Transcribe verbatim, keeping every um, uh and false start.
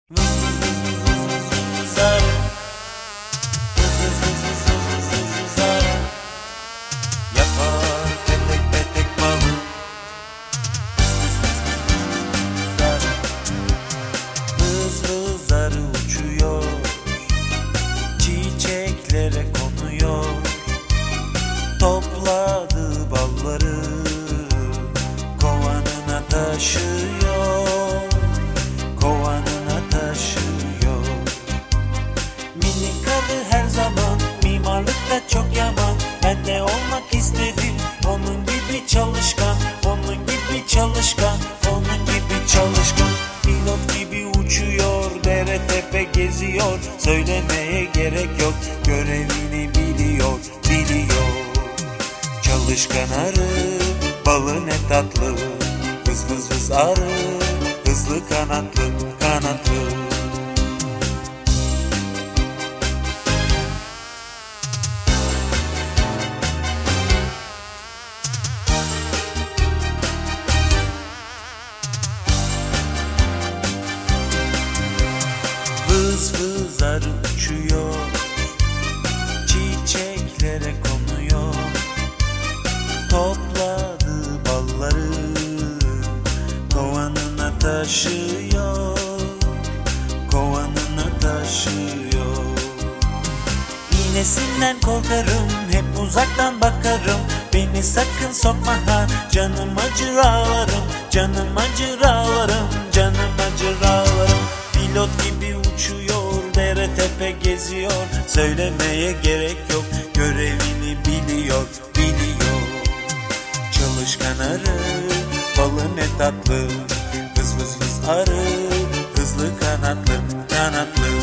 Vız vız vız vız vız vız vız vız arı. Vız vız vız vız vız vız vız vız arı. Yapar petek petek balı. Vız vız vız vız vız vız vız arı. Vız vız arı uçuyor, çiçeklere konuyor. Topladığı balları kovanına taşıyor, kovanına taşıyor. Minik arı her zaman mimarlıkta çok yaman. Ben de olmak istedim onun gibi çalışkan, onun gibi çalışkan, onun gibi çalışkan. Pilot gibi uçuyor, dere tepe geziyor. Söylemeye gerek yok, görevini biliyor, biliyor. Çalışkan arı, balı ne tatlı. Vız vız vız arı, hızlı kanatlı, kanatlı. Vız vız arı uçuyor, çiçeklere konuyor. Topladığı balları kovanına taşıyor, kovanına taşıyor. İğnesinden korkarım, hep uzaktan bakarım. Beni sakın sokma ha, canım acır ağlarım, canım acır ağlarım, canım acır ağlarım. Pilot gibi uçuyor, dere tepe geziyor. Söylemeye gerek yok, görevini biliyor, biliyor. Çalışkan arı, balı ne tatlı. Vız vız vız arı, hızlı kanatlı, kanatlı.